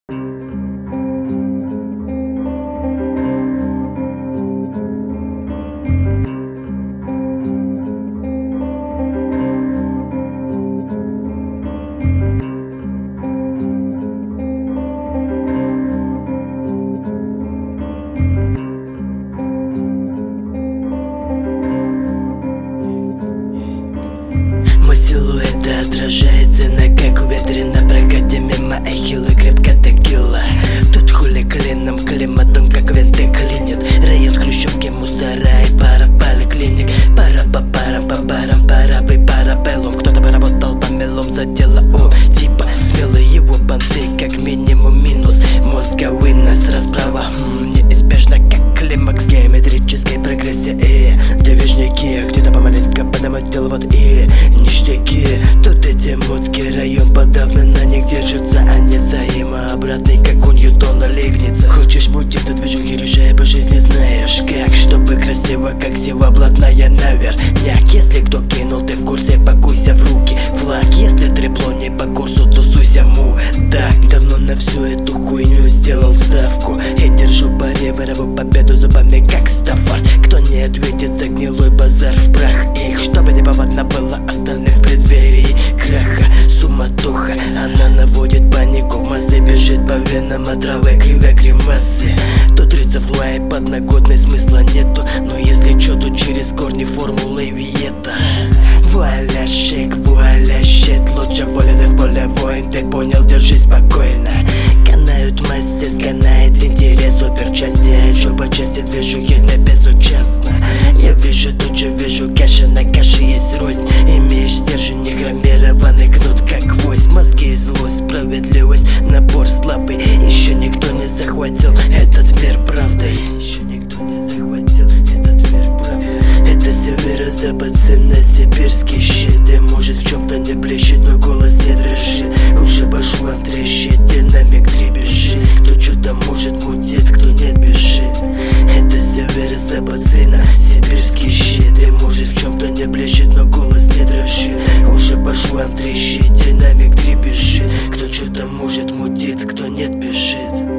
Мой силуэт отражается на как ветрено прокате мимо эхилы крепко текила. Тут хули клином, климатом как винты клинит. Район хрущевки, мусора и пара поликлиник. Пара по парам, по барам, пара бы парабеллум. Кто-то бы работал по мелом за дело, он типа смелый, его понты как минимум минус. Мозга вынос, расправа неизбежна как климакс геометрической прогрессии. Движники где-то помаленько поднимать дело вот и ништяки. Тут эти мутки, район подавно на них держится, а не взаимообратный, как у Ньютона Лейбница. Хочешь мутиться, движухи решай по жизни, знаешь как, чтобы красиво, как сила блатная наверняк. Если кто кинул, ты в курсе, пакуйся в руки флаг. Если трепло не по курсу, тусуйся мудак. Давно на всю эту хуйню сделал ставку и держу пари, вырву победу зубами, как Стаффорд. Кто не ответит за гнилой базар в прах их, чтобы не повадно было остальных в преддверии краха. Суматоха, она наводит панику, в массы бежит по венам отравы, кривя гримасы. Тут рыться в лае подноготной смысла нету, но если чё, то через корни формулы Виета. Вуаля шейк, вуаля щит, лучше волены в поле воин, ты понял, держись спокойно. Канают масти, сканает интерес, суперчастие, еще по части движухи для безучастно. Я вижу тут же, вижу каша, на каше есть рознь. Имеешь стержень, не хромированный кнут, как гвоздь. Мозги и злость, справедливость, напор слабый. Еще никто не захватил этот мир правдой. Еще никто не захватил этот мир правдой. Это северо-запад, сибирский щит. И может в чем-то не блещет, но голос не дрожит. Уже по швам трещит, динамик дребезжит. Кто что-то может мутит, кто нет бежит. Это северо-запад, сибирский щит. И может в чем-то не блещет, но голос не дрожит. Уже по швам трещит, динамик дребезжит. Кто что-то может мутит, кто нет бежит.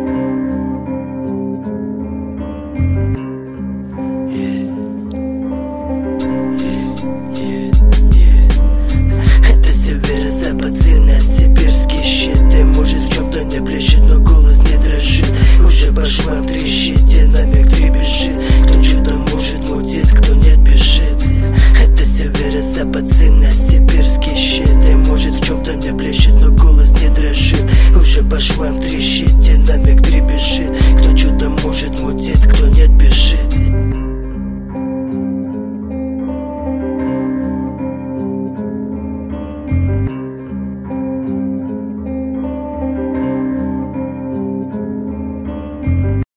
Это северо-запад, сибирский щит. И может в чем-то не блещет, но голос не дрожит. Уже по швам трещит, динамик дребезжит. Кто что-то может мутит, кто нет бежит. Это северо-запад, сибирский щит. И может в чем-то не блещет, но голос не дрожит. Уже по швам трещит, динамик дребезжит. Кто что-то может мутит, кто нет.